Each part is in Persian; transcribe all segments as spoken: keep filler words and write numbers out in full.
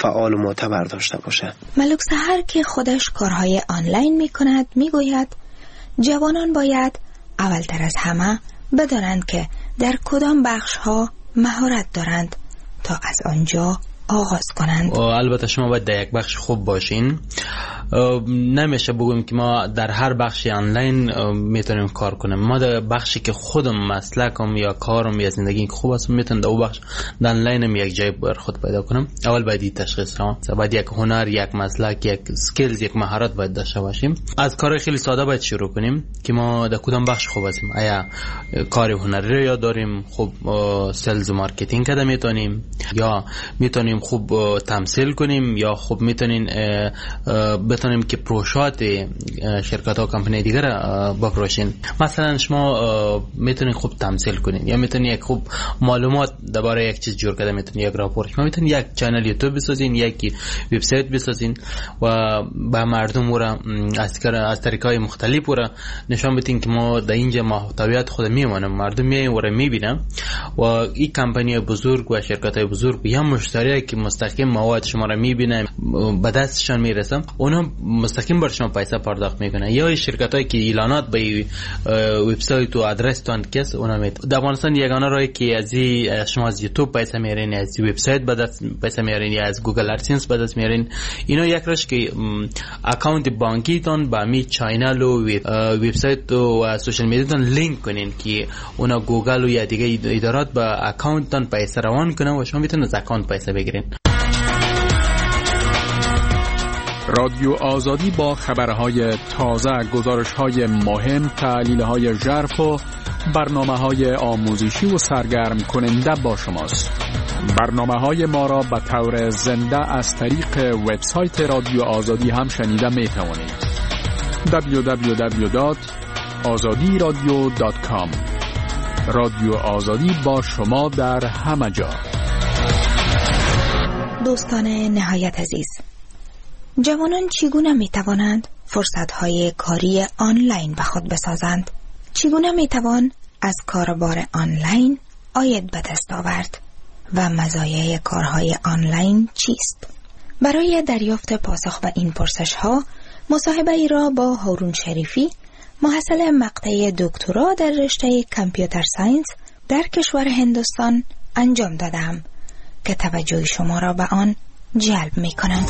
فعال و معتبر داشته باشه. ملک سحر که خودش کارهای آنلاین می کند می گوید جوانان باید اولتر از همه بدانند که در کدام بخش ها مهارت دارند تا از آنجا آغاز کنند. البته شما باید در یک بخش خوب باشین. نمیشه بگویم که ما در هر بخش آنلاین میتونیم کار کنیم. ما در بخشی که خودم مسلکم یا کارم یا زندگی خوب است میتونم در اون بخش در آنلاینم یک جای بر خود پیدا کنم. اول باید این تشخیص ها، باید یک هنر، یک مسلک، یک سکیلز، یک مهارت باید داشته باشیم. از کار خیلی ساده باید شروع کنیم که ما در کدام بخش خوب هستیم. آیا کار هنری رو یا داریم خوب سلز و مارکتینگ کده میتونیم، یا میتونیم خوب تمثیل کنیم، یا خوب میتونیم بتونیم که پروژات شرکت ها و کمپانی دیگر بپروشین. مثلا شما میتونید خوب تمثیل کنین، یا میتونید یک خوب معلومات درباره یک چیز جور کرده میتونید یک راپورت، شما میتونید یک چنل یوتیوب بسازین، یک وبسایت بسازین و به مردم را از از طریقای مختلف را نشان بدین که ما در اینجا محتویات خود میمونم، مردم میاین و را میبینن و این کمپانی بزرگ و شرکت های بزرگ یا مشتری که مستقیم مواد شما را میبینن به دستشان میرسن، اونا مستقیم بر شما پیسه پرداخت میکنن. یا شرکتایی که اعلانات به وبسایت و آدرس تان کس اونا می در افغانستان یگانه راهی که از شما از یوتیوب پیسه میارین، از وبسایت به دست پیسه میارین، یا از گوگل ادسنس به دست میارین. اینا یک راش که اکانت بانکی تان با می چینل و وبسایت و سوشال میدیا تان لینک کنین که اونا گوگل و یا دیگه ادارات با اکانت تان پیسه روان کنن و شما میتونید از اکانت پیسه بگیرین. رادیو آزادی با خبرهای تازه، گزارش‌های مهم، تحلیل‌های ژرف و برنامه‌های آموزشی و سرگرم کننده با شماست. برنامه‌های ما را به طور زنده از طریق وبسایت رادیو آزادی هم شنیده می‌توانید. دبلیو دبلیو دبلیو دات آزادی رادیو دات کام. رادیو آزادی با شما در همه جا. دوستان نهایت عزیز، جوانان چگونه می توانند فرصت‌های کاری آنلاین به خود بسازند؟ چگونه می توان از کاربار آنلاین عاید به دست آورد و مزایای کارهای آنلاین چیست؟ برای دریافت پاسخ به این پرسش‌ها مصاحبه ای را با هارون شریفی، محصل مقطع دکترا در رشته کامپیوتر ساینس در کشور هندوستان انجام دادم که توجه شما را به آن جلب می کنم.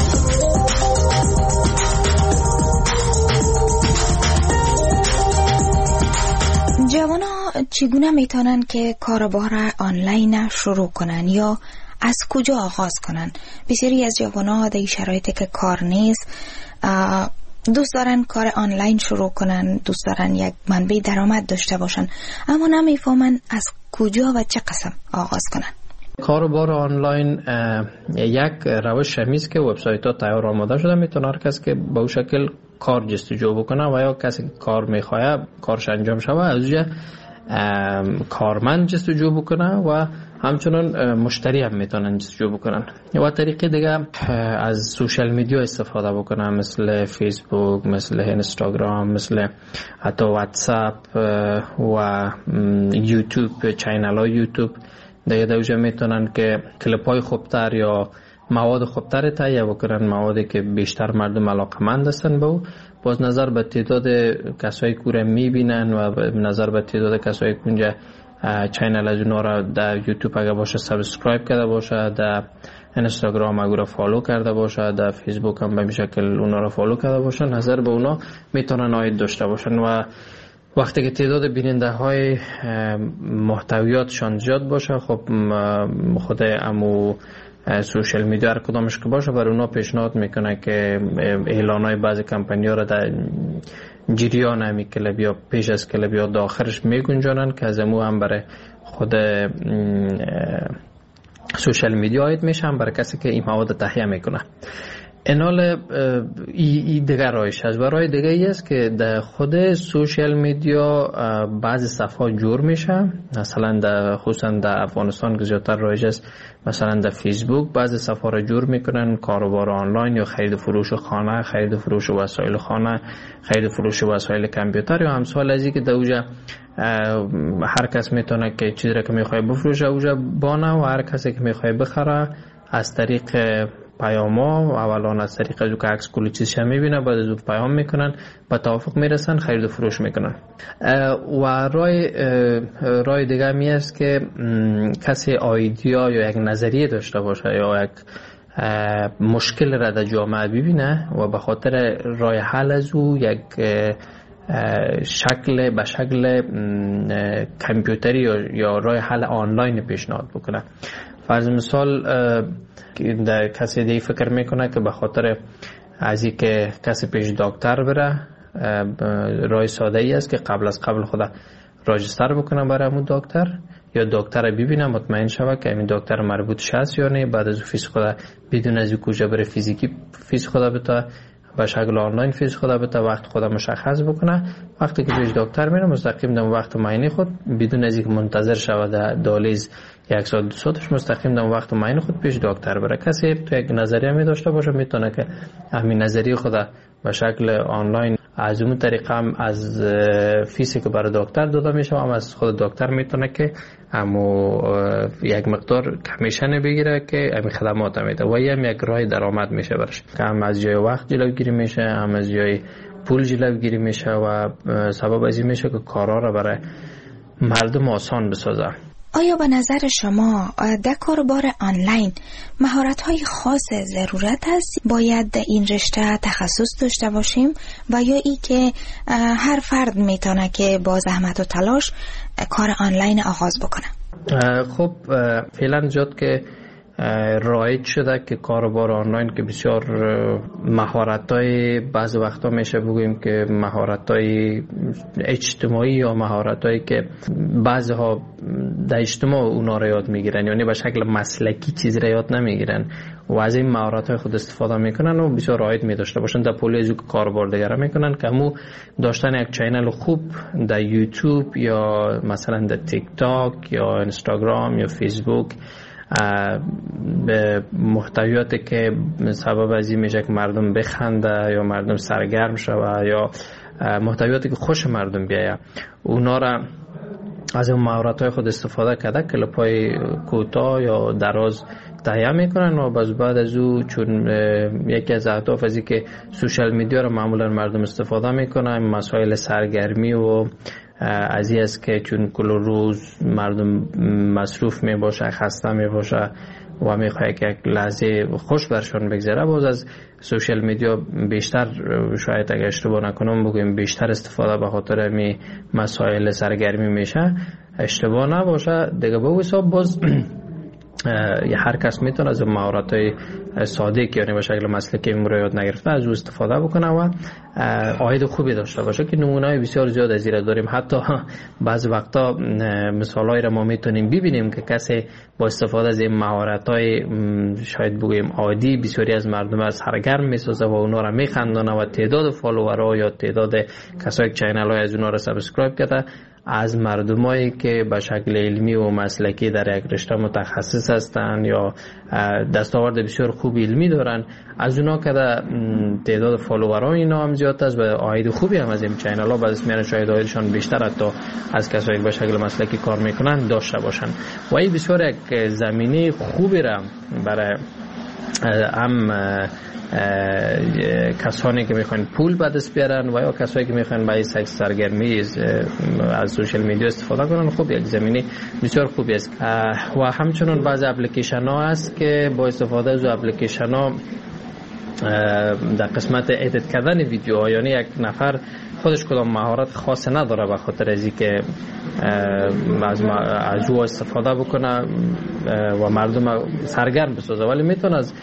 جوانا چگونه میتونن که کاربار آنلاین شروع کنن یا از کجا آغاز کنن؟ بسیاری از جوانا در شرایطی که کار نیست دوست دارن کار آنلاین شروع کنن، دوست دارن یک منبع درآمد داشته باشن، اما نمیفهمن از کجا و چه قسم آغاز کنن. کاربار آنلاین یک روش همیست که وبسایت ها تیار آماده شده، میتونه هر کس که به اون شکل کار جستجو بکنه و یا کسی که کار میخواه کارش انجام شود از اونجا کارمند جستجو بکنه و همچنان مشتری هم میتونن جستجو بکنن. و طریقه دیگه از سوشال میدیا استفاده بکنه، مثل فیسبوک، مثل اینستاگرام، مثل حتی واتساپ و یوتیوب، چینل های یوتیوب. دیگه دوجه میتونن که کلیپ های خوبتر یا مواد خوبتر تهیه بکنن، موادی که بیشتر مردم علاقمند هستن به او. باز نظر به تعداد کسایی که او میبینن و نظر به تعداد کسایی که اونجا چینل از اونا را در یوتیوب اگه باشه سابسکرایب کرده باشه، در اینستاگرام اگه را فالو کرده باشه، در فیسبوک هم به شکل اونا را فالو کرده باشه، نظر به اونا میتونن عاید داشته باشن. و وقتی که تعداد بیننده های محتویاتشان زیاد باشه، خب خود امو سوشال میدیا هر کدامش که باشه بر اونا پیشنهاد میکنه که اعلان های بعضی کمپانی ها را در جریان همی کلب یا پیش از کلب یا داخلش میگنجانن که از امو هم برای خود سوشال میدیا عاید میشه، هم برای کسی که این مواد تهیه میکنه. اینال ای, ای دیگر رایش هست. و رای دیگه ای است که در خود سوشال میدیا بعضی صفحات جور میشه، مثلا در خصوصا در افغانستان که زیادتر رایج است، مثلا در فیسبوک بعضی صفحه را جور میکنن، کاروبار آنلاین یا خرید فروش خانه، خرید فروش وسایل خانه، خرید فروش وسایل کامپیوتر یا همسال از این که در اوجا هر کس میتونه که چیزی را که میخواد بفروشه اوجا بانه و هر کسی که میخواد بخره از طریق پیاما، اولان از طریق از که عکس کلی چیزش میبینه، بعد از اون پیام میکنن، به توافق میرسن، خرید و فروش میکنن. و رای رای دیگه می است که کسی ایدیا یا یک نظریه داشته باشه یا یک مشکل را در جامعه ببینه و به خاطر رای حل از او یک شکل به شکل کامپیوتری یا رای حل آنلاین پیشنهاد بکنه. فرض مثال در کسی دیگه فکر میکنه که به خاطر از این که کسی پیش دکتر بره، رای ساده ای است که قبل از قبل خدا راجستر بکنه برای همون دکتر، یا دکتر ببینه مطمئن شوه که این دکتر مربوط هست یا نه، بعد از فیس خدا بدون از کجا بره فیزیکی فیس خدا بتا به شکل آنلاین فیس خدا بتا وقت خدا مشخص بکنه. وقتی که پیش دکتر میره مستقیم در وقت معاینه خود بدون از اینکه منتظر شوه در دالیز یک ساعت دو ساعتش مستقیم در وقت معاینه خود پیش دکتر بره. کسی تو یک نظریه می داشته باشه میتونه که همین نظریه خدا به شکل آنلاین از اون طریقه هم از فیسی که برای دکتر داده میشه هم از خود دکتر میتونه که همو یک مقدار کمیشن بگیره که همین خدمات میده و هم یک راه درآمد میشه برش، که هم از جای وقت جلوگیری میشه، هم از جای پول جلوگیری میشه و سبب از این میشه که کارا را برای مردم آسان بسازه. آیا به نظر شما در کاربار آنلاین مهارت‌های خاص ضرورت است؟ باید در این رشته تخصص داشته باشیم و یا ای که هر فرد میتونه که با زحمت و تلاش کار آنلاین آغاز بکنه؟ خب فعلا جد که رایج شده که کاربار آنلاین که بسیار مهارت‌های بعض وقتا میشه بگوییم که مهارت‌های اجتماعی یا مهارت‌هایی که بعضها در اجتماع اونا را یاد میگیرن، یعنی به شکل مسلکی چیز را یاد نمیگیرن و از این مهارت‌های خود استفاده میکنن و بسیار رایج می داشته باشن در پولی ازو که کاربار دیگر میکنن که همو داشتن یک چینل خوب در یوتیوب یا مثلا در تیک تاک یا اینستاگرام یا فیسبوک به محتویاتی که سبب از این میشه که مردم بخنده یا مردم سرگرم شوه یا محتویاتی که خوش مردم بیایه، اونا را از اون مهارت‌های خود استفاده کرده کلیپ‌های کوتاه یا دراز تهیه میکنن و باز بعد از او چون یکی از اهداف از این که سوشال میدیا رو معمولا مردم استفاده میکنن، مسائل سرگرمی و از این است که چون کل روز مردم مصروف می باشه، خسته می باشه و می خواهد که یک لحظه خوش برشان بگذره، باز از سوشال میدیا بیشتر، شاید اگر اشتباه نکنم بگویم بیشتر استفاده به خاطر می مسائل سرگرمی میشه، اشتباه نباشه دیگه. به حساب باز یا هر کس میتونه از مهارت‌های ساده که یعنی به شکل مسلکی مرایات نگرفته از او استفاده بکنه و عاید خوبی داشته باشه که نمونه‌های بسیار زیاد از این داریم. حتی بعض وقتا مثالایی را ما میتونیم ببینیم که کسی با استفاده از این مهارت‌های شاید بگوییم عادی بسیاری از مردم از سرگرم میسازه و اونا را میخندونه و تعداد فالوورها یا تعداد کسایی که چینل‌های از اونا را سابسکرایب کرده از مردمایی که به شکل علمی و مسلکی در یک رشته متخصص هستند یا دستاورد بسیار خوب علمی دارن، از اونا که تعداد فالوورها اینا هم زیاد است و عاید خوبی هم از این چینل ها بعضی میان شاید عایدشان بیشتر حتی از کسایی که به شکل مسلکی کار میکنن داشته باشن و این بسیار یک زمینه خوبی را برای هم کسانی که میخوان پول به دست بیارن و یا کسایی که میخوان برای سکس سرگرمی از سوشال میدیا استفاده کنن، خب یک زمینه بسیار خوبی است. و همچنین بعضی اپلیکیشن ها هست که با استفاده از اپلیکیشن ها در قسمت ادیت کردن ویدیوها، یعنی یک نفر خودش کدام مهارت خاص نداره به خاطر از اینکه از از او استفاده بکنه و مردم سرگرم بسازه، ولی میتونه از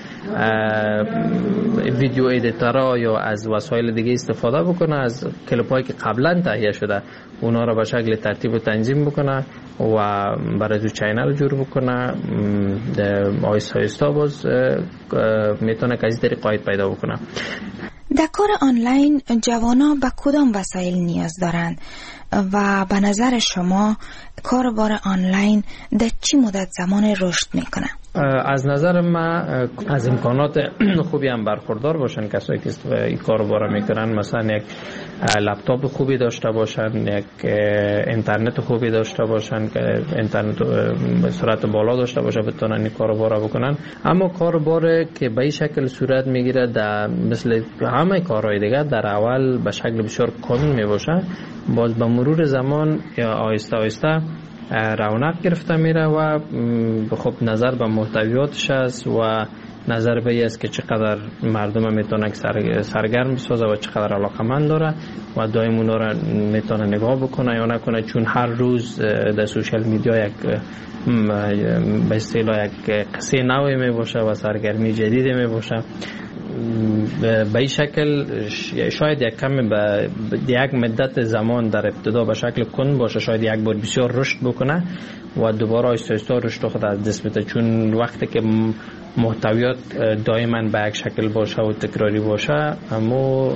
ویدیو ادیتورها یا از وسایل دیگه استفاده بکنه، از کلیپ‌هایی که قبلا تهیه شده اونا رو به شکل ترتیب و تنظیم بکنه و برای تو چینل جور بکنه. آیستا آیستا باز میتونه که از طریق عاید پیدا بکنه. در کار آنلاین جوانا به کدام وسایل نیاز دارند و به نظر شما کاربار آنلاین در چی مدت زمان رشد میکنه؟ از نظر من از امکانات خوبی هم برخوردار باشن کسایی که این کارو باره میکنن، مثلا یک لپتاپ خوبی داشته باشن، یک اینترنت خوبی داشته باشن که اینترنت به سرعت بالا داشته باشه بتونن این کارو باره بکنن. اما کار باره که به این شکل صورت میگیره در مثل همه کارهای دیگه در اول به شکل بسیار کند میباشه، باز به مرور زمان یا آهسته آهسته رونق گرفته میره و خب نظر به محتویاتش است و نظر به این است که چقدر مردم میتونه سرگرم بسازه و چقدر علاقمند داره و دائم اونا را میتونه نگاه بکنه یا نکنه، چون هر روز در سوشال میدیا یک به اصطلاح یک قصه نوی می باشه و سرگرمی جدیدی می باشه. به این شکل شاید یک کمی به یک مدت زمان در ابتدا به شکل کند باشه، شاید یک بار بسیار رشد بکنه و دوباره آهسته آهسته رشد خود از دست بده، چون وقتی که محتویات دائما به یک شکل باشه و تکراری باشه اما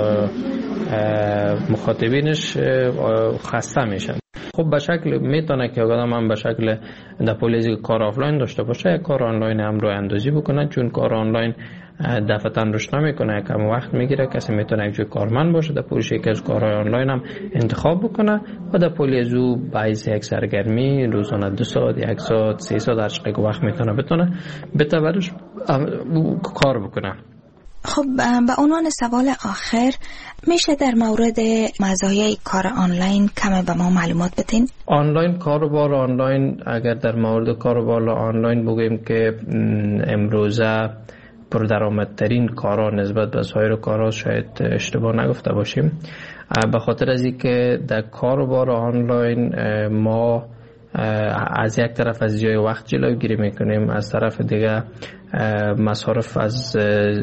مخاطبینش خسته میشن. خب به شکل میتونه که آدم هم به شکل در پولیزی کار آفلاین داشته باشه، یک کار آنلاین هم رو اندازی بکنه، چون کار آنلاین دفعتاً رشد نمیکنه، کم وقت میگیره. کسی میتونه یک جای کارمند باشه در پولیش یکی از کارهای آنلاین هم انتخاب بکنه و در پولیزو باعث یک سرگرمی روزانه دو ساعت، یک ساعت، سه ساعت هر چقدر وقت میتونه بتونه بتبرش کار بکنه. خب به عنوان سوال آخر میشه در مورد مزایای کار آنلاین کم به ما معلومات بدین؟ آنلاین کاروبار آنلاین، اگر در مورد کاروبار آنلاین بگویم که امروزه پردرآمدترین کارا نسبت به سایر کارا، شاید اشتباه نگفته باشیم، به خاطر از اینکه در کاروبار آنلاین ما از یک طرف از جای وقت جلوگیری میکنیم، از طرف دیگه مصارف از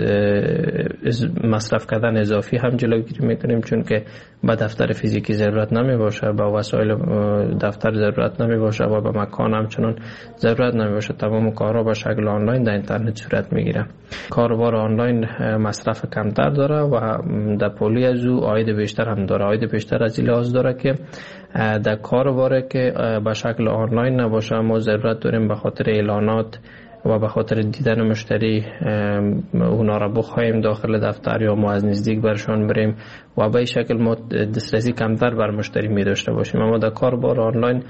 مصرف کردن اضافی هم جلوگیری میکنیم، چون که به دفتر فیزیکی ضرورت نمی باشه، به وسایل دفتر ضرورت نمی باشه و به مکان همچنان ضرورت نمی باشه. تمام کارها به شکل آنلاین در اینترنت صورت میگیره. کاروبار آنلاین مصرف کمتر داره و در پولی از او عاید بیشتر هم داره. عاید بیشتر از این لحاظ داره که در کاروباره که به شکل آنلاین نباشه ما ضرورت داریم به خاطر اعلانات و به خاطر دیدن مشتری اونا را بخوایم داخل دفتر یا ما از نزدیک برشان بریم و به این شکل ما دسترسی کمتر بر مشتری می داشته باشیم. اما در کاربار آنلاین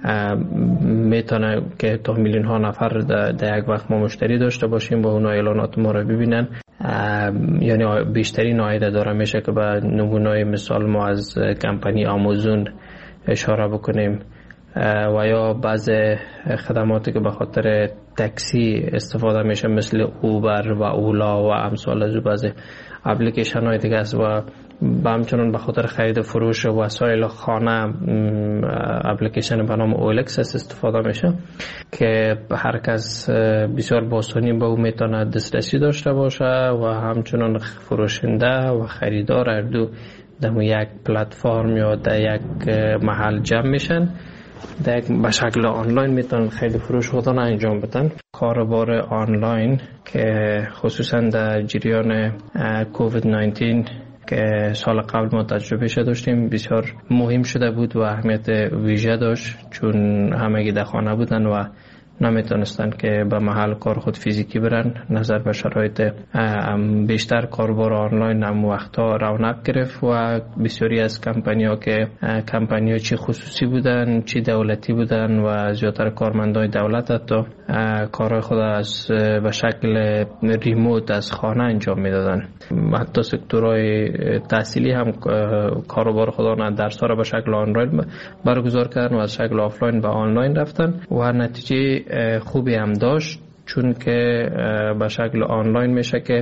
میتونه که تا میلیون ها نفر در یک وقت ما مشتری داشته باشیم و اونا اعلانات ما را ببینن، یعنی بیشترین عاید داره. میشه که به نمونه مثال ما از کمپانی آمازون اشاره بکنیم و یا بعض خدماتی که به خاطر تاکسی استفاده میشه مثل اوبر و اولا و امثال از بعض اپلیکیشن های دیگه است و با همچنان به خاطر خرید فروش وسایل خانه اپلیکیشن به نام اولکس استفاده میشه که هر کس بسیار با آسانی به او میتونه دسترسی داشته باشه و همچنان فروشنده و خریدار هر دو در یک پلتفرم یا در یک محل جمع میشن، در به شکل آنلاین میتونن خیلی فروش خودان انجام بدن. کاروبار آنلاین که خصوصا در جریان کووید نوزده که سال قبل ما تجربه شده داشتیم بسیار مهم شده بود و اهمیت ویژه داشت، چون همگی در خانه بودن و نمیتونستن که به محل کار خود فیزیکی برن. نظر به شرایط بیشتر کاروبار آنلاین هم وقتا رونق گرفت و بسیاری از کمپانی ها که کمپانی ها چی خصوصی بودن چی دولتی بودن و زیادتر کارمندای دولت حتی کارهای خود از به شکل ریموت از خانه انجام میدادن. حتی سکتورهای تحصیلی هم کاروبار خودان درس ها را به شکل آنلاین برگزار کردن و از شکل آفلاین به آنلاین رفتن و نتیجه خوبی هم داشت، چون که به شکل آنلاین میشه که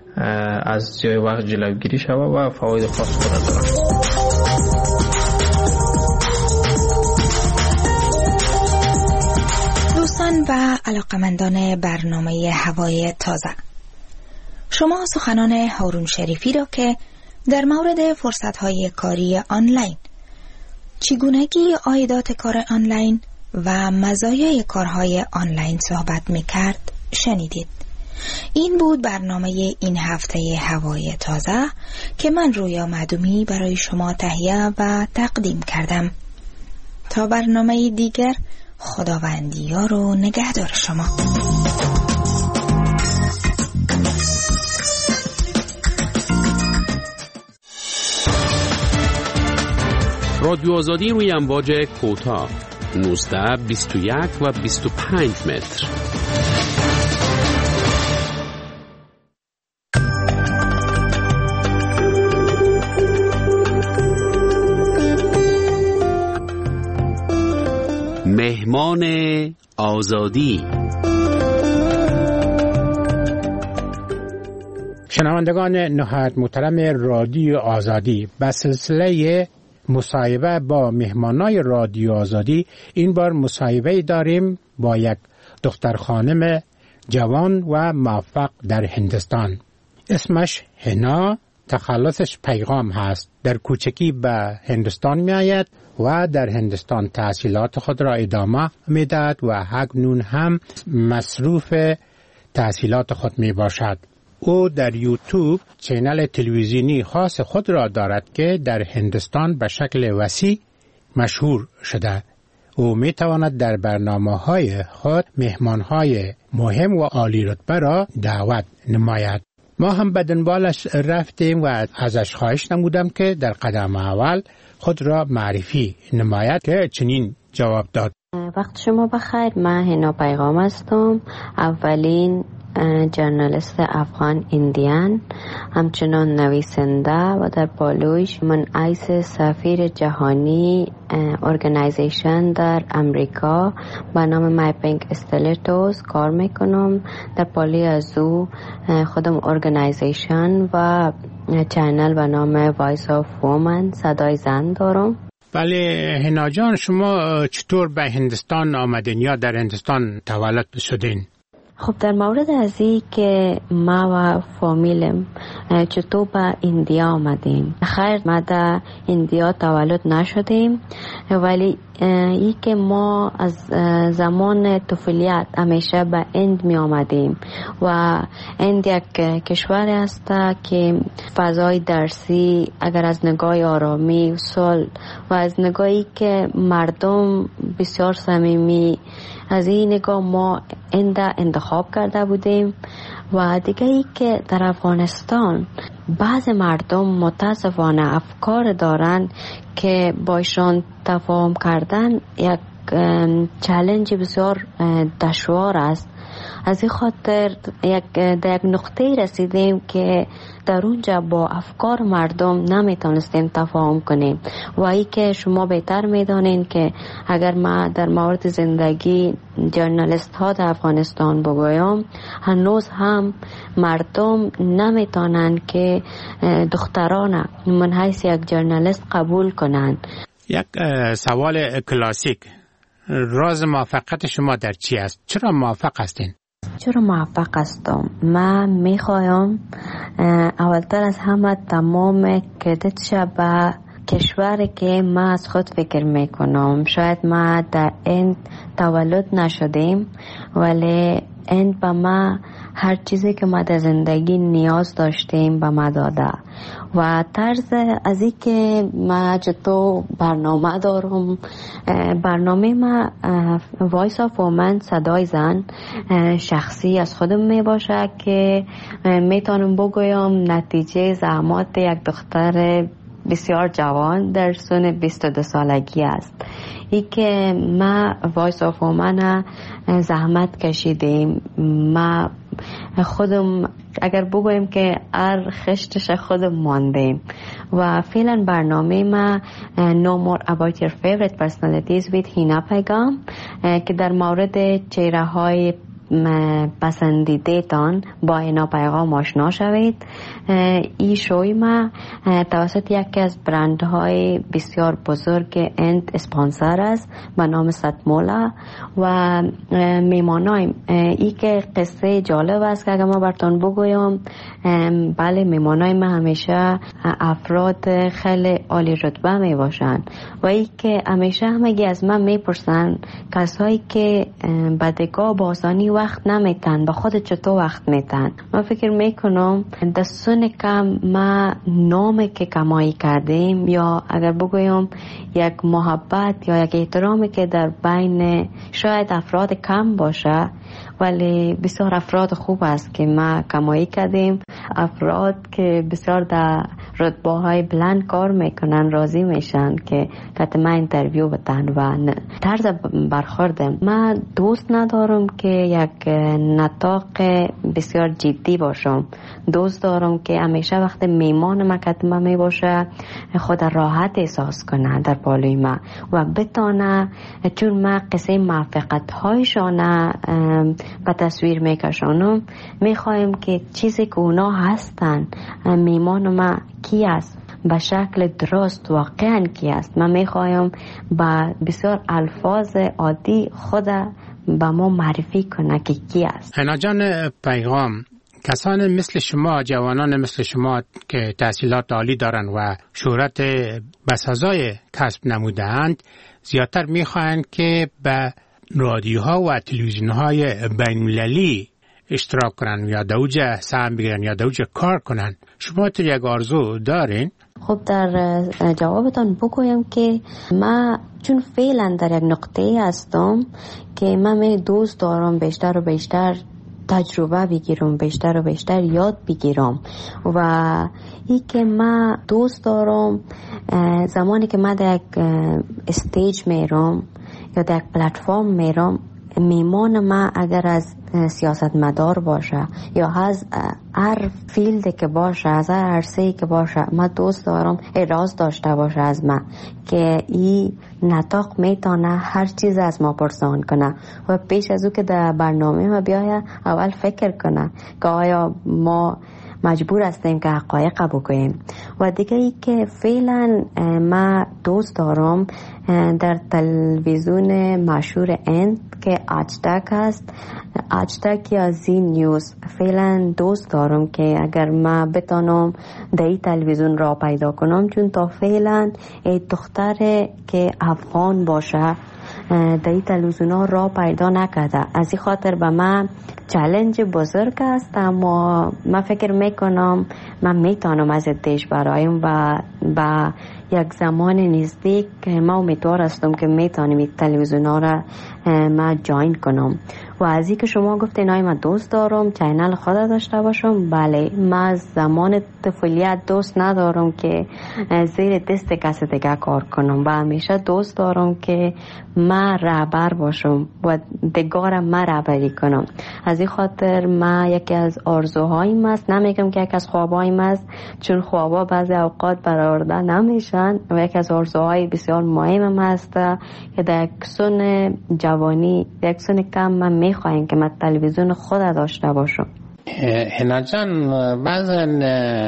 از جای وقت جلوگیری شود و فواید خاص خود داره. دوستان و علاقمندان برنامه هوای تازه، شما سخنان هارون شریفی را که در مورد فرصت‌های کاری آنلاین، چگونگی عایدات کار آنلاین و مزایای کارهای آنلاین صحبت می‌کرد شنیدید. این بود برنامه این هفته هوای تازه که من رویا معدومی برای شما تهیه و تقدیم کردم. تا برنامه دیگر، خداوندیار و نگهدار شما. رادیو آزادی روی امواج کوتاه نوزده بیست و یک و بیست و پنج متر. مهمان آزادی. شنوندگان نهایت محترم رادیو آزادی، به سلسله مصاحبه با مهمانای رادیو آزادی این بار مصاحبه داریم با یک دختر خانم جوان و موفق در هندوستان. اسمش هنا، تخلصش پیغام هست. در کوچکی به هندوستان می آید و در هندوستان تحصیلات خود را ادامه می دهد و اکنون هم مصروف تحصیلات خود می باشد. او در یوتیوب چینل تلویزیونی خاص خود را دارد که در هندوستان به شکل وسیع مشهور شده. او می تواند در برنامه‌های خود مهمان‌های مهم و عالی رتبه را دعوت نماید. ما هم به دنبالش رفتیم و ازش خواهش نمودم که در قدم اول خود را معرفی نماید که چنین جواب داد. وقت شما بخیر، من هنا پیغام هستم، اولین جرنالیست افغان ایندیان، همچنان نویسنده و در پالویش من عیس سفیر جهانی ارگانیزیشن در امریکا به نام مای پینک استلیتوز کار میکنم. در پالی از او خودم ارگانیزیشن و چینل به نام وایس آف وومن، صدای زن دارم. بله هنا جان، شما چطور به هندوستان آمدین یا در هندوستان تولد شدین؟ خب در مورد از این که ما و فامیلم چطور به ایندیا آمدیم، خیر ما در ایندیا تولد نشدیم، ولی ای که ما از زمان طفولیت همیشه به هند می آمدیم و هند یک کشور است که فضای درسی اگر از نگاه آرامی صلح و از نگاهی که مردم بسیار صمیمی، از این نگاه ما هند انتخاب کرده بودیم. و دیگه ای که در افغانستان بعض مردم متاسفانه افکار دارن که باشون تفاهم کردن یک چالش بسیار دشوار است. از این خاطر یک در یک نقطه رسیدیم که در اونجا با افکار مردم نمیتونستیم تفاهم کنیم. و ای که شما بهتر میدانین که اگر ما در مورد زندگی جرنالیست ها در افغانستان بگویم، هنوز هم مردم نمیتونن که دختران من حیث یک جرنالیست قبول کنن. یک سوال کلاسیک، راز موفقیت شما در چی است؟ چرا موفق هستین؟ چرا موفق هستم؟ من میخوایم اولتر از همه تمام کردیت شبه کشوری که ما از خود فکر میکنم. شاید ما در هند تولد نشدیم، ولی هند به ما هر چیزی که ما در زندگی نیاز داشتیم به ما داده. و طرز از این که ما چطور برنامه دارم، برنامه ما وایس آف وومن، صدای زن، شخصی از خودم می باشه که میتونم بگویم نتیجه زحمات یک دختر بسیار جوان در سن بیست و دو سالگی است. ای که ما وایس آف وومن زحمت کشیدیم، ما خودم اگر بگویم که هر خشتش خودم ماندیم. و فعلا برنامه ما No More About Your Favorite Personalities with هینا پیغام که در مورد چهره های پسندیده تان با هینا پیغام آشنا شوید. این شوی ما توسط یکی از برندهای بسیار بزرگ هند اسپانسر است به نام ستمولا. و میمانایم ای که قصه جالب است که اگر ما براتون بگویم، بله میمانای ما همیشه افراد خیلی عالی رتبه می باشن و ای که همیشه همگی از من میپرسن کسایی که بدگاه با آسانی وقت نمیتن، با خود چطور وقت میتن. من فکر میکنم دستون کم ما نامی که کمایی کردیم یا اگر بگویم یک محبت یا یک احترامی که در بین شاید افراد کم باشه ولی بسیار افراد خوب است که ما کمایی کردیم. افراد که بسیار در رتبه های بلند کار میکنن راضی میشن که ما اینترویو بدن و طرز برخوردم. من دوست ندارم که یک نطاق بسیار جدی باشم. دوست دارم که همیشه وقت میمان ما کتمه می باشه خود راحت احساس کنه در پالوی ما و بتانه، چون ما قصه موفقیت هایشانه به تصویر میکشانم، میخوایم که چیزی که اونا هستن میمان ما کی است به شکل درست واقعا کی است. من میخوایم با بسیار الفاظ عادی خود به ما معرفی کنه که کی است. حنا جان پیغام، کسان مثل شما، جوانان مثل شما که تحصیلات عالی دارن و شهرت بسزای کسب نمودند، زیادتر میخواهند که به رادیوها و تلویزیونهای بین‌المللی اشتراک کنن یا دوجه سهم بگیرن یا دوجه کار کنن. شما تو یک آرزو دارین؟ خب در جوابتان بگویم که ما چون فعلا در یک نقطه هستم که من می دوست دارم بیشتر و بیشتر تجربه بگیرم، بیشتر و بیشتر یاد بگیرم و ای که من دوست دارم زمانی که من در یک استیج میرم یا در یک پلتفرم میرم، میمان ما اگر از سیاستمدار باشه یا از هر فیلد که باشه، از هر عرصه‌ای که باشه، من دوست دارم اراز داشته باشه از ما که این نطاق میتونه هر چیز از ما پرسان کنه و پیش از او که در برنامه ما بیایه اول فکر کنه که آیا ما مجبور هستیم که حقایق بگوییم. و دیگه ای که فعلا ما دوست دارم در تلویزیون مشهور اند که آجتک هست، آجتک یا زی نیوز، فعلا دوست دارم که اگر ما بتانم در این تلویزیون را پیدا کنم، چون تا فعلا ای دختر که افغان باشه در این تلویزیون ها را پیدا نکرده. از این خاطر به من چالش بزرگ است، اما من فکر میکنم من میتونم از دیش برایم و با یک زمان نزدیک ما امیدوار هستم که میتونم این تلویزیون ها را ما جاین کنم. و از این که شما گفتین آیا من دوست دارم چینل خود داشته باشم، بله، من زمان طفولیت دوست ندارم که زیر دست کسی دیگه کار کنم و همیشه دوست دارم که من رهبر باشم و دیگرم من رهبری کنم. از این خاطر من یکی از آرزوهایم است، نمیگم که یکی از خوابایم است چون خوابا بعضی اوقات برآورده نمیشن، و یکی از آرزوهای بسیار مهم است که در یک سن جوانی، در یک سن کم من میخوایم که من تلویزیون خود داشته باشم. حنا جان، بعضن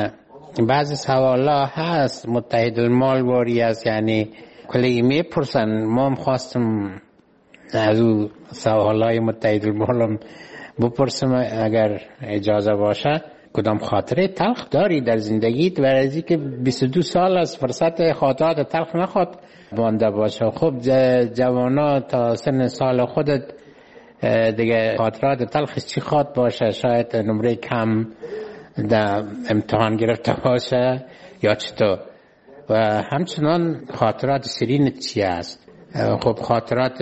بعضی سوالا هست متحد المال واری است، یعنی کلی میپرسن، ما هم خواستم از او سوالای متحد المال بپرسم اگر اجازه باشه. کدام خاطره تلخ داری در زندگیت و از اینکه بیست و دو سال از فرصت خاطرات تلخ نخواد مانده باشه؟ خب جوانا تا سن سال خودت دیگه خاطرات تلخش چی خواد باشه؟ شاید نمره کم در امتحان گرفته باشه یا چطور؟ و همچنان خاطرات شیرین چی است؟ خب خاطرات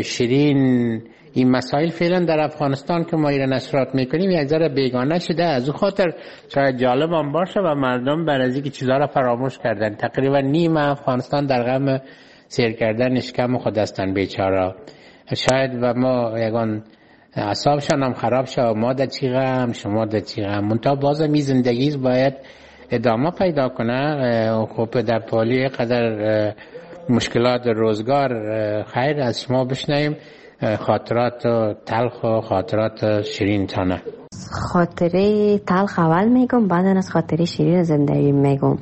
شیرین این مسائل فعلا در افغانستان که ما ایران نشرات میکنیم یک ذره بیگانه شده، از اون خاطر شاید جالب هم باشه و مردم بر از اینکه چیزها را فراموش کردن. تقریبا نیم افغانستان در غم سیر کردن اشکم خود هستن بیچاره. شاید و ما یگان اعصابشان هم خراب شد، ما در چی غم، شما در چی غم، منتها بازم این زندگی باید ادامه پیدا کنه. خب در پالی قدر مشکلات روزگار خیر از شما بشنویم خاطرات تلخ و خاطرات شیرین تانه. خاطره تلخ اول میگم، بعد از خاطره شیرین زندگی میگم.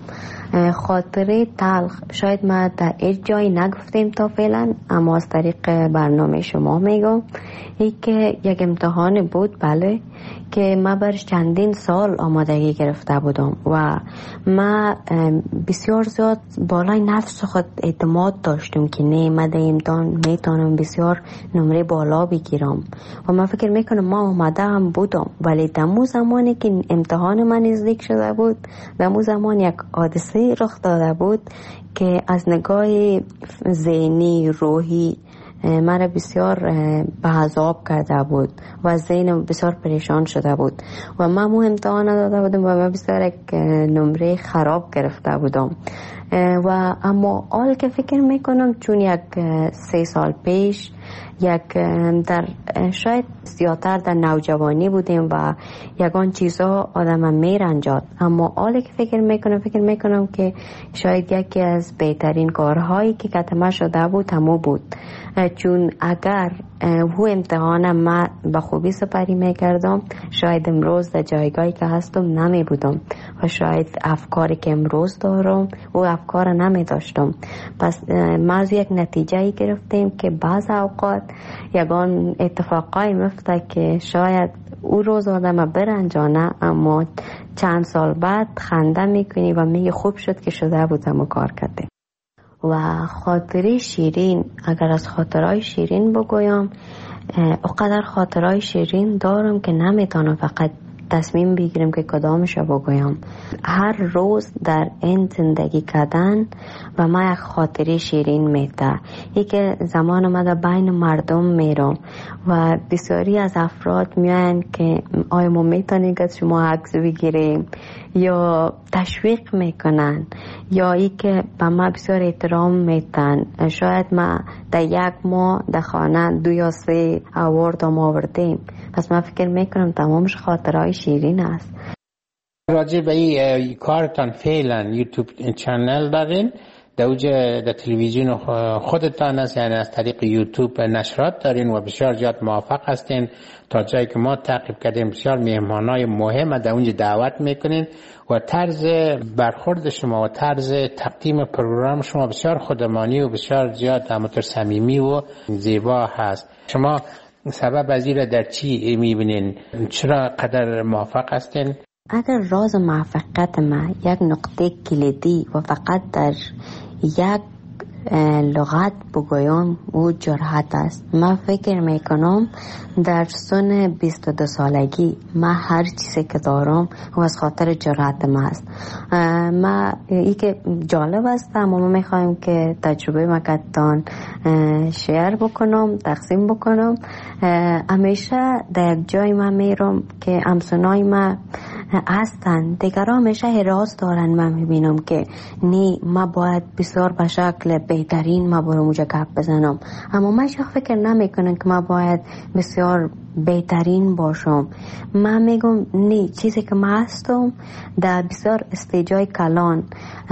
خاطره تلخ شاید ما در هیچ جایی نگفتیم تا فعلا، اما از طریق برنامه شما میگم. ای که یک امتحان بود، بله، که ما برش چندین سال آمادگی گرفته بودم و ما بسیار زیاد بالای نفس خود اعتماد داشتم که نه، من در امتحان میتونم بسیار نمره بالا بگیرم و من فکر میکنم ما آماده هم بودم. ولی دمو زمانی که امتحان من نزدیک شده بود، دمو زمان یک حادثه رخ داده بود که از نگاه ذهنی روحی مرا بسیار به عذاب کرده بود و ذهنم بسیار پریشان شده بود و من مو امتحان داده بودم و من بسیار یک نمره خراب گرفته بودم. و اما حال که فکر میکنم چون یک سه سال پیش یک در شاید زیادتر در نوجوانی بودیم و یگان چیزها آدم میرنجاد، اما حالی که فکر میکنم فکر میکنم که شاید یکی از بهترین کارهایی که کتمه شده بود همو بود، چون اگر او امتحانم من به خوبی سپری میکردم شاید امروز در جایگاهی که هستم نمی بودم و شاید افکاری که امروز دارم و افکار نمی داشتم. پس ما از یک نتیجه گرفتیم که بعض اوقات یگان اتفاقایی مفته که شاید او روز آدم برنجانه، اما چند سال بعد خنده میکنی و میگه خوب شد که شده بودم و کار کرده. و خاطره شیرین، اگر از خاطرهای شیرین بگویم، اقدر خاطرهای شیرین دارم که نمیتونم فقط تصمیم بگیرم که کدامش رو بگویم. هر روز در این زندگی کردن و ما یک خاطره شیرین میده. یکی زمان ما در بین مردم میرم و بسیاری از افراد میان که آیا ما میتونیم که شما عکس بگیریم یا تشویق میکنن یا ای که به ما بسیار احترام میتن. شاید ما در یک ماه در خانه دو یا سه اوارد هم آوردیم. پس من فکر میکنم تمامش خاطرهای شیرین است. راجع به این کارتان فعلا یوتیوب چنل دارین؟ در اوجه در تلویزیون خودتان است، یعنی از طریق یوتیوب نشرات دارین و بسیار زیاد موفق هستین. تا جایی که ما تعقیب کردیم بسیار مهمانای مهم در اونجا دعوت میکنین و طرز برخورد شما و طرز تقدیم پروگرام شما بسیار خودمانی و بسیار زیاد همونطور صمیمی و زیبا هست. شما سبب از این را در چی میبینین؟ چرا قدر موفق هستین؟ اگر راز موفقیت ما یک نقطه کلیدی و فقط در یک لغت بگویم او جرأت است. من فکر میکنم در سن بیست و دو سالگی ما هر چیزی که دارم و از خاطر جرأت ما است. ما ای که جالب است، اما ما میخوایم که تجربه مکتان شیر بکنم، تقسیم بکنم. همیشه در یک جای ما میرم که همسنای ما هستن، دیگران همیشه حراس دارن. من میبینم که نی ما باید بسیار به شکل بهترین ما برو موجه گپ بزنم، اما من شخص فکر نمیکنم که ما باید بسیار بهترین باشم. من میگم نی، چیزی که من هستم در بسیار استیجای کلان.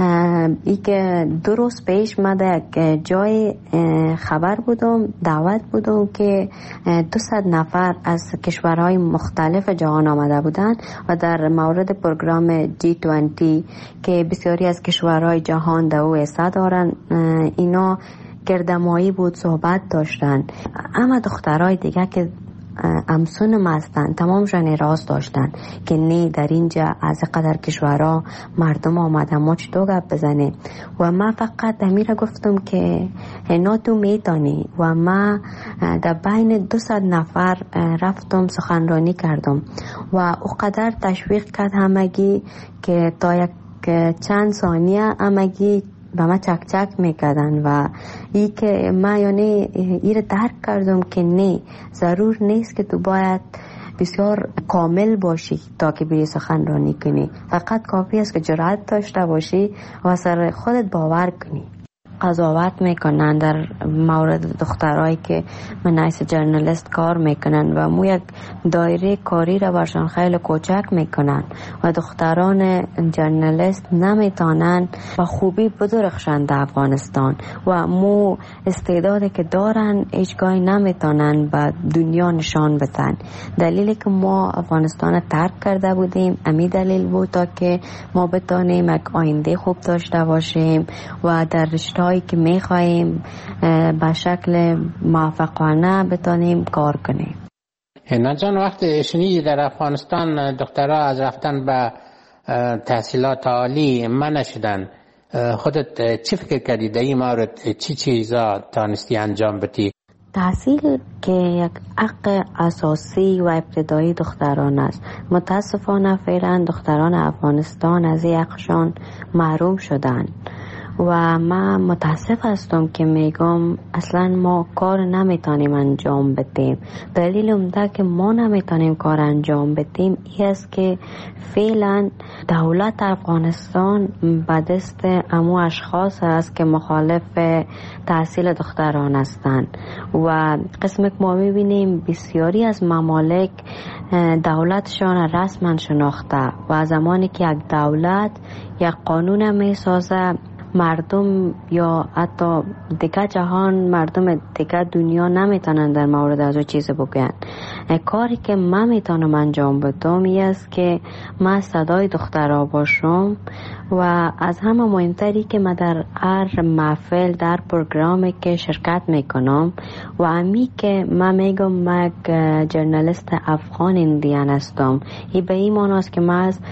ای که دو روز پیش من در جای خبر بودم، دعوت بودم که دوصد نفر از کشورهای مختلف جهان آمده بودن و در مورد پروگرام جی بیست که بسیاری از کشورهای جهان در او حصه دارن، اینا گردمایی بود، صحبت داشتن. اما دخترای دیگه که امسون ما هستن تمامشان اعتراض داشتن که نه، در اینجا از قدر کشورها مردم آمدن ما چطور گپ بزنه. و من فقط امیر گفتم که نه تو میتونی و من در بین دوصد نفر رفتم سخنرانی کردم و او قدر تشویق کرد همگی که تا یک چند ثانیه همگی به ما چک چک میکردن و ای که من یعنی ای رو درک کردم که نه، ضرور نیست که تو باید بسیار کامل باشی تا که بری سخنرانی کنی. فقط کافی است که جرأت داشته باشی و سر خودت باور کنی. قضاوت میکنن در مورد دخترایی که منایس جرنالیست کار میکنن و مو یک دایره کاری را برشان خیلی کوچک میکنن و دختران جرنالیست نمیتونن با خوبی بدرخشند در افغانستان و مو استعدادی که دارن هیچگاهی نمیتونن به دنیا نشان بدن. دلیلی که ما افغانستان ترک کرده بودیم امی دلیل بود تا که ما بتانیم یک آینده خوب داشته باشیم و در رشته‌هایی که میخواییم به شکل موفقانه بتانیم کار کنیم. نجان وقتی شنیدی در افغانستان دخترها از رفتن به تحصیلات عالی منع شدن، خودت چی فکر کردی در این مورد؟ چی چیزا تانستی انجام بدی؟ تحصیل که یک حق اساسی و ابتدایی دختران است. متاسفانه فعلا دختران افغانستان از این حقشان محروم شدن و من متاسف هستم که میگم اصلا ما کار نمیتونیم انجام بدیم. دلیل عمده که ما نمیتونیم کار انجام بدیم این است که فعلا دولت افغانستان به دست امو اشخاص است که مخالف تحصیل دختران هستند و قسم که ما میبینیم بسیاری از ممالک دولتشان رسما شناخته و زمانی که یک دولت یک قانون میسازه مردم یا حتی دیگه جهان مردم دیگه دنیا نمیتونن در مورد از او چیز بگن. کاری که من میتونم انجام بدم این است که من صدای دخترها باشم و از همه مهمتری که من در هر محفل در پروگرامی که شرکت میکنم و امی که من میگم من یک جرنالیست افغان ایندیان هستم، این به این معنی است که من از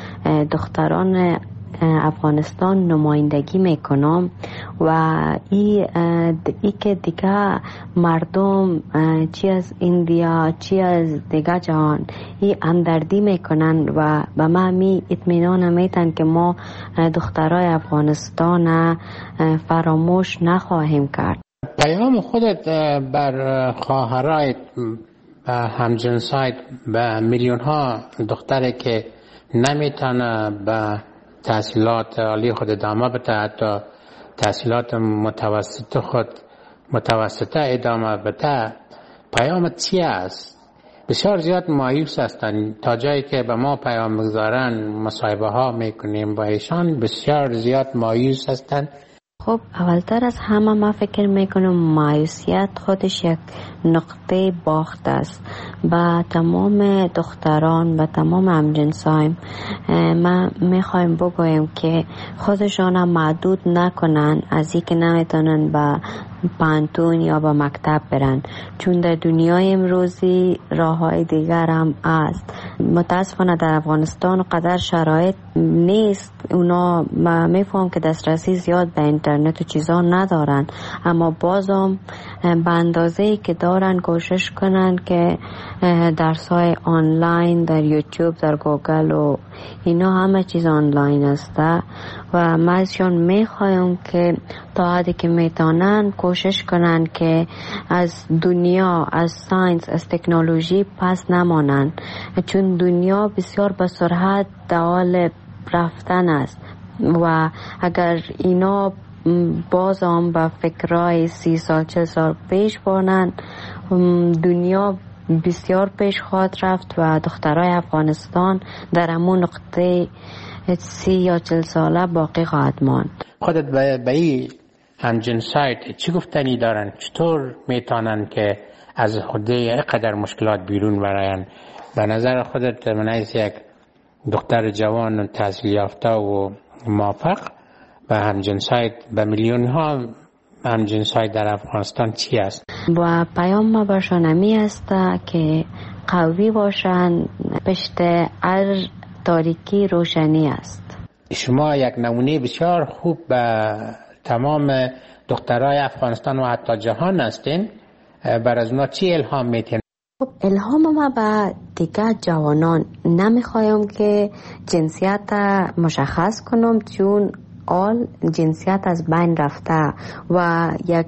دختران افغانستان نمایندگی میکنم و ای, ای که دیگه مردم چی از ایندیا چی از دیگه جهان ای همدردی میکنن و به ما می اطمینان میتن که ما دخترای افغانستان فراموش نخواهیم کرد. پیام خودت بر خواهرای همجنسایت به میلیون ها دختره که نمیتونه به تحصیلات عالی خود ادامه بده، حتی تحصیلات متوسط خود متوسطه ادامه بده، پیام چی است؟ بسیار زیاد مایوس هستند. تا جایی که به ما پیام بگذارن مصاحبه ها میکنیم با ایشان، بسیار زیاد مایوس هستند. خب اولتر از همه من فکر میکنم مایوسیت خودش یک نقطه باخت است. با تمام دختران و تمام همجنسایم ما میخوایم بگویم که خودشان محدود نکنن از این که نمیتونن با پانتون یا با مکتب برن، چون در دنیای امروزی راه های دیگر هم است. متاسفانه در افغانستان قدر شرایط نیست، اونا میفهم که دسترسی زیاد به اینترنت و چیزا ندارن، اما بازم به اندازه‌ای که دارن کوشش کنن که درس‌های آنلاین در یوتیوب در گوگل و اینا همه چیز آنلاین است و ما ازشان میخوایم که تا حدی که میتونن کوشش کنن که از دنیا، از ساینس، از تکنولوژی پس نمانن، چون دنیا بسیار به سرعت در حال رفتن است و اگر اینا باز هم به فکرهای سی سال چل سال پیش بانن دنیا بسیار پیش خواهد رفت و دخترای افغانستان در همون نقطه سی یا چل ساله باقی خواهد ماند. خودت به این همجنسایت چی گفتنی دارن؟ چطور میتونن که از خوده قدر مشکلات بیرون براین؟ به نظر خودت منعیز یک دختر جوان تحصیل یافته و موفق و همجنسایت به میلیون ها همجنسایت در افغانستان چی است؟ و پیام ما برشان همی است که قوی باشن، پشت هر تاریکی روشنی است. شما یک نمونه بسیار خوب به تمام دخترای افغانستان و حتی جهان هستین. بر از اونا چی الهام میتین؟ خب الهام ما به دیگر جوانان نمیخوایم که جنسیت مشخص کنم، چون آل جنسیت از بین رفته و یک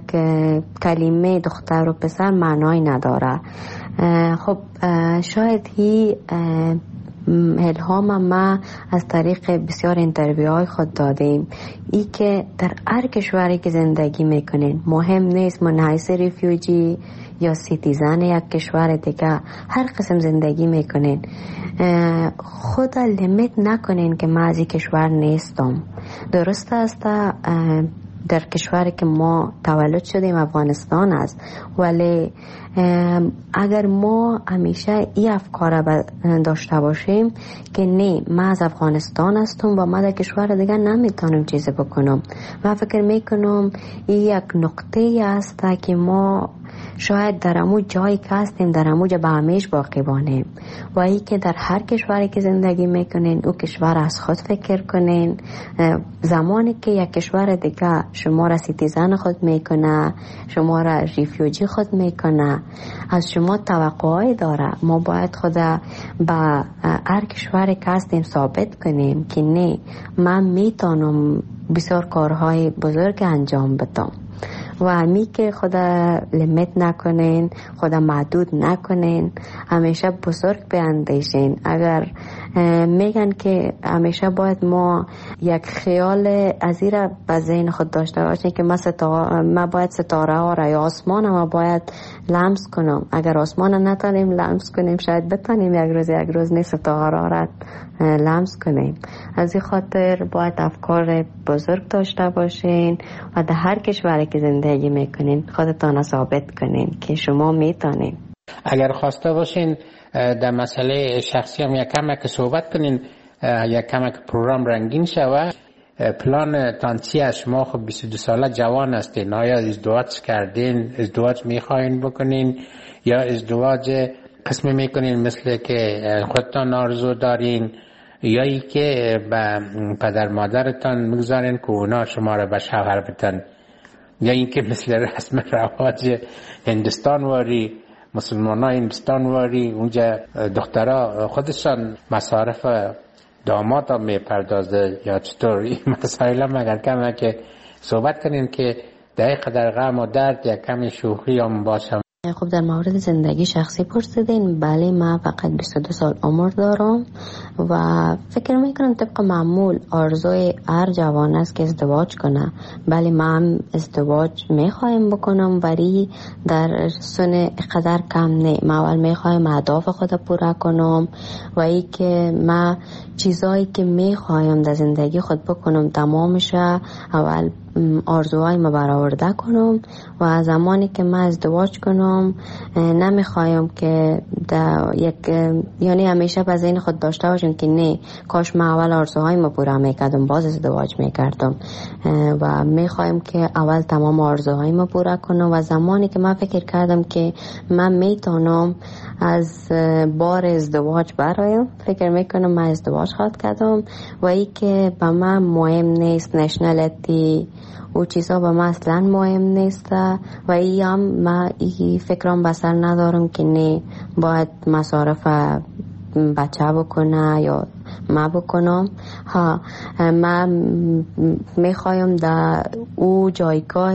کلمه دختر و پسر معنای نداره. خب شاید هی الهام ما از طریق بسیار انترویوهای خود دادیم. ای که در هر کشوری که زندگی میکنین، مهم نیست من حیث ریفیوجی یا سیتیزن یک کشور دیگه، هر قسم زندگی میکنین، خود لیمیت نکنین که ما از این کشور نیستم. درست است در کشوری که ما تولد شدیم افغانستان است، ولی اگر ما همیشه این افکار داشته باشیم که نه ما از افغانستان هستم و ما در کشور دیگه نمیتونم چیزی بکنم، من فکر میکنم این یک نقطه است که ما شاید در امو جایی که هستیم در امو جا به همیش باقی بانیم. و ای که در هر کشوری که زندگی میکنین او کشور از خود فکر کنین. زمانی که یک کشور دیگه شما را سیتیزن خود میکنه، شما را ریفیوجی خود میکنه، از شما توقعی داره، ما باید خود به هر کشوری که هستیم ثابت کنیم که نه من میتونم بسیار کارهای بزرگ انجام بدم. و همی که خدا لیمیت نکنین، خدا محدود نکنین، همیشه بزرگ بیندیشین. اگر میگن که همیشه باید ما یک خیال از این را به ذهن خود داشته باشیم که ما, ستا... ما باید ستاره ها را یا آسمان ما باید لمس کنم. اگر آسمان نتانیم لمس کنیم شاید بتانیم یک روز یک روز نیست ستاره ها را لمس کنیم. از این خاطر باید افکار بزرگ داشته باشین و در هر کشوری که زندگی میکنین خودتان ثابت کنین که شما میتونین. اگر خواسته باشین در مسئله شخصی هم یک کمک صحبت کنین، یک کمک پروگرام رنگین شود. پلان تانچی از شما خب بیست و دو ساله جوان هستین، آیا ازدواج کردین، ازدواج میخواین بکنین یا ازدواج قسمی میکنین مثل که خودتان آرزو دارین، یا ای که به پدر مادرتان میگذارین که اونا شما را به شوهر بدن، یا این که مثل رسم رواج هندستان واری مسلمان ها هندستان واری اونجا دخترها خودشان مصارف داماد ها میپردازه یا چطور؟ این مسائل هم اگر کمه که صحبت کنیم که دقیق در غم و درد یا کمی شوخی هم باشم. خب در مورد زندگی شخصی پرسیدین. بله من فقط بیست و دو سال عمر دارم و فکر میکنم طبق معمول آرزوی هر جوان است که ازدواج کنه. بله من ازدواج میخوایم بکنم ولی در سن قدر کم نه. من اول میخوایم اهداف خود پورا کنم و ای که من چیزایی که میخوایم در زندگی خود بکنم تمامشه اول آرزوهای ما برآورده کنم و زمانی که من ازدواج کنم نمیخوایم که در یک یعنی همیشه به ذهن خود داشته باشم که نه کاش من اول آرزوهای ما پورا میکردم باز ازدواج میکردم و میخوایم که اول تمام آرزوهای ما پورا کنم و زمانی که من فکر کردم که من میتونم از بار ازدواج برایم فکر میکنم من ازدواج خواهد کردم و ای که به من مهم نیست نشنالیتی و چیزا به من اصلا مهم نیست و ای هم من ای فکرم بسر ندارم که نه باید مصارف بچه بکنه یا ما بکنم. ها من میخوایم در او جایگاه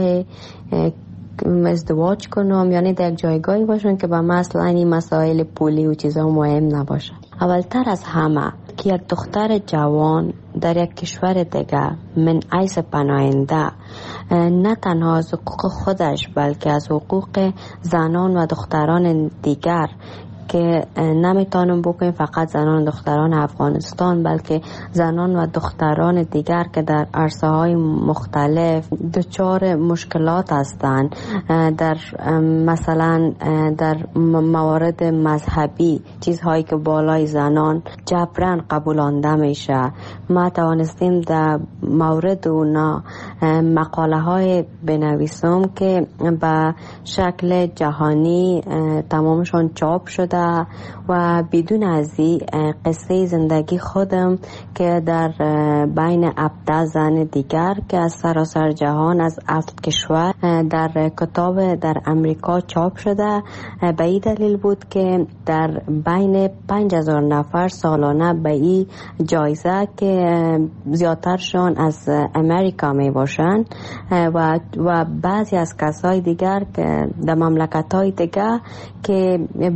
ازدواج کنم یعنی در یک جایگاهی باشم که به من اصلا این مسائل پولی و چیزا مهم نباشه. اولتر از همه که یک دختر جوان در یک کشور دیگه من حیث پناهنده نه تنها از حقوق خودش بلکه از حقوق زنان و دختران دیگر که نمیتونم بکنیم فقط زنان و دختران افغانستان بلکه زنان و دختران دیگر که در عرصه های مختلف دچار مشکلات هستند، در مثلا در موارد مذهبی چیزهایی که بالای زنان جبران قبولانده میشه. ما توانستیم در مورد اونا مقاله های بنویسم که به شکل جهانی تمامشون چاپ شده و بدون از این قصه زندگی خودم که در بین هفده زن دیگر که از سراسر جهان از هفت کشور در کتاب در امریکا چاپ شده به این دلیل بود که در بین پنج هزار نفر سالانه به این جایزه که زیادترشون از امریکا می باشن و, و بعضی از کسای دیگر که در مملکت های دیگر که بسیار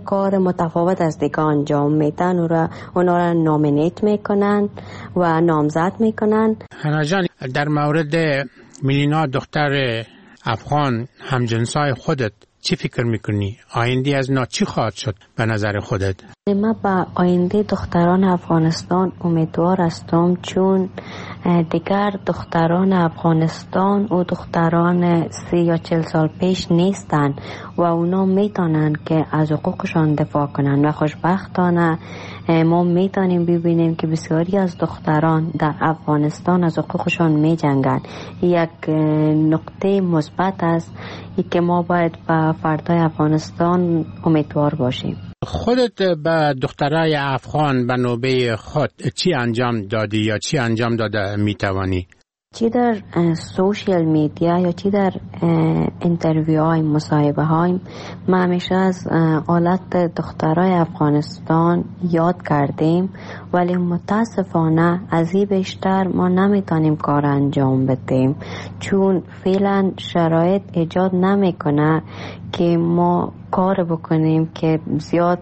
کار متفاوت از دیگه انجام میدن و اونا را نامینیت میکنن و نامزد میکنن. حنا جان، در مورد میلینا دختر افغان همجنسای خودت چی فکر میکنی؟ آینده از نا چی خواهد شد به نظر خودت؟ من با آینده دختران افغانستان امیدوار هستم، چون دیگر دختران افغانستان و دختران سی یا چل سال پیش نیستن و اونا میتونن که از حقوقشان دفاع کنن و خوشبختانه ما میتونیم ببینیم که بسیاری از دختران در افغانستان از حقوقشان میجنگن. یک نقطه مثبت است که ما باید به فردای افغانستان امیدوار باشیم. خودت به دخترای افغان به نوبه خود چی انجام دادی یا چی انجام داده میتوانی؟ چی در سوشیال میدیا یا چی در انترویو های مصاحبه های ما همیشه از حالت دخترای افغانستان یاد کردیم، ولی متاسفانه از این بیشتر ما نمیتونیم کار انجام بدیم، چون فعلا شرایط ایجاد نمیکنه که ما کار بکنیم که زیاد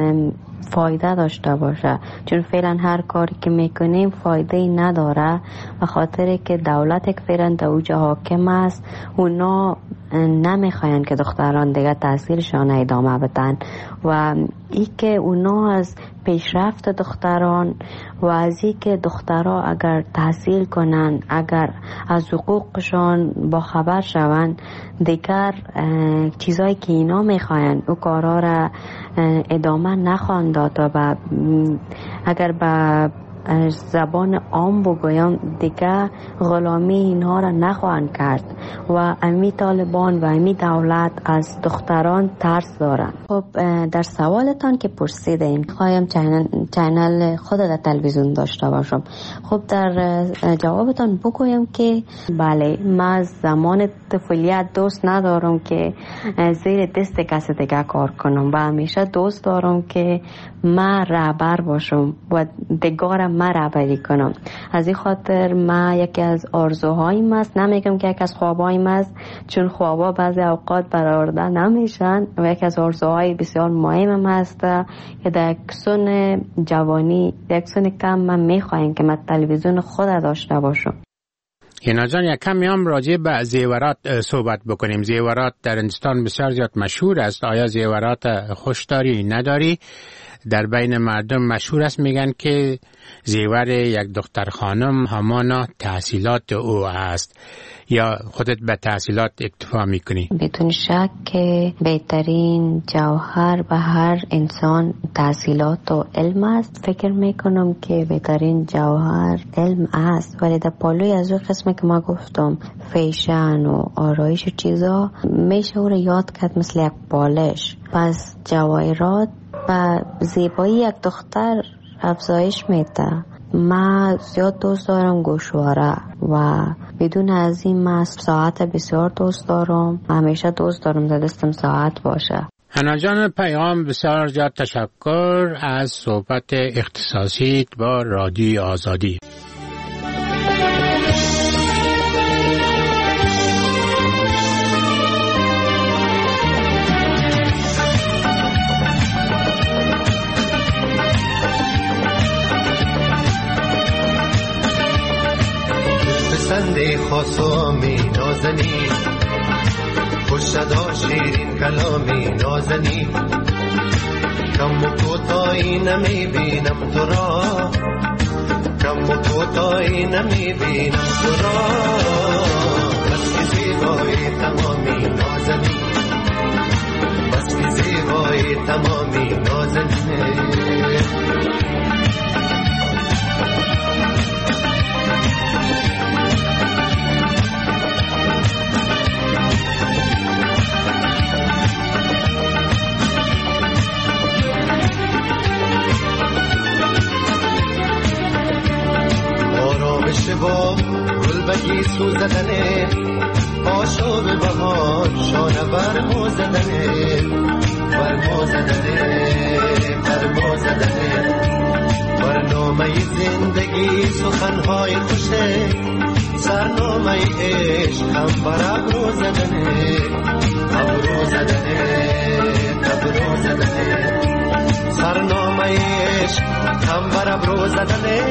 فایده داشته باشه، چون فعلا هر کاری که میکنیم فایده ای نداره، به خاطر که دولت که فعلا در اوج حاکم است اونا نمیخواین که دختران دیگه تحصیلشان ادامه بدن و ای که اونا از پیشرفت دختران و از ای که دخترها اگر تحصیل کنن، اگر از حقوقشان با خبر شون، دیگر چیزایی که اینا میخواین او کارها را ادامه نخواهند داد و اگر به زبان عام بگویم دیگه غلامی اینها را نخواهند کرد و امی طالبان و امی دولت از دختران ترس دارند. خب در سوالتان که پرسیدین خواهیم چینل, چینل خود در تلویزیون داشته باشم. خب در جوابتان بگویم که بله، من زمان طفولیت دوست ندارم که زیر دست کسی دیگه کار کنم و همیشه دوست دارم که من رهبر باشم و دیگه ما رهبری کنم. از این خاطر ما یکی از آرزوهایم است، نمیگم که یکی از خوابایم است چون خوابا بعضی اوقات برآورده نمیشن، و یکی از آرزوهای بسیار مهم است که در یک سن جوانی، در یک سن کم من میخوایم که من تلویزیون خود داشته باشم. حنا جان، یک کمی هم راجع به زیورات صحبت بکنیم. زیورات در هندوستان بسیار زیاد مشهور است. آیا زیورات خوش داری نداری؟ در بین مردم مشهور است، میگن که زیور یک دختر خانم همانا تحصیلات او است. یا خودت به تحصیلات اکتفا میکنی؟ بدون شک که بهترین جوهر به هر انسان تحصیلات و علم است. فکر میکنم که بهترین جوهر علم است، ولی در پالوی از اون قسم که ما گفتم فیشن و آرایش و چیزا میشه او رو یاد کرد مثل یک بالش. پس جواهرات و زیبایی یک دختر افزایش میده. من زیاد دوست دارم گوشواره و بدون از این من ساعت بسیار دوست دارم. همیشه دوست دارم در دستم ساعت باشه. حنا جان، پیام بسیار زیاد تشکر از صحبت اختصاصی با رادیوی آزادی. سنده خاصامی نازنی، خوشدا شیرین کلامی نازنی، کم و کوتاهی نمی بینم تو را، کم و کوتاهی نمی بینم تو را، بس که زیبایی تمامی نازنی، بس که زیبایی تمامی نازنی. با گل بگی سوزدنه، آشوب بهار شانه برمو زدنه، برمو زدنه، برمو زدنه. برنامه زندگی سخنهای خوشه، سرنامه عشق هم بر ابرو زدنه، ابرو زدنه، ابرو زدنه. سرنامه عشق هم بر ابرو زدنه،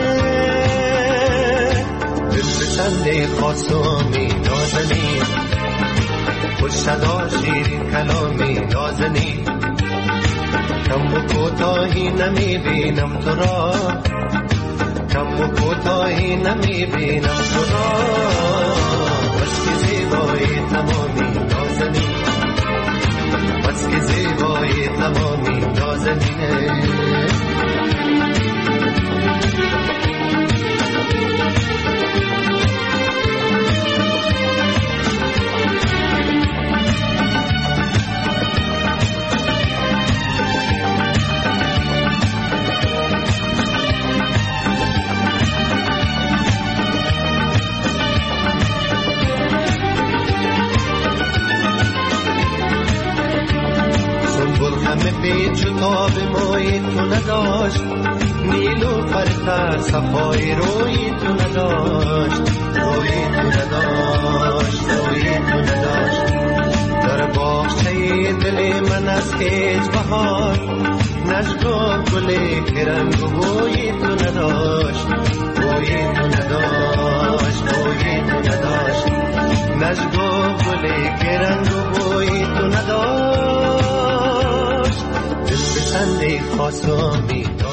دل بسنده خاصامی نازنی، خوش صدا شیرین کلامی نازنی. کم و کوتاهی نمی بینم تو را، کم و کوتاهی نمی بینم تو را. بس که زیبایی تمامی نازنی، بس که زیبایی تمامی نازنینه. پیچ و تاب موی تو نداشت، نیل و فرتر صفای روی تو نداشت، روی تو نداشت، روی تو نداشت. در باغچه دل من از هیچ بهار نشکا گلی که رنگ و بوی تو نداشت، بوی تو نداشت، بوی تو نداشت. نشکا گلی که رنگ و بوی تو نداشت. دل بسنده خاصامی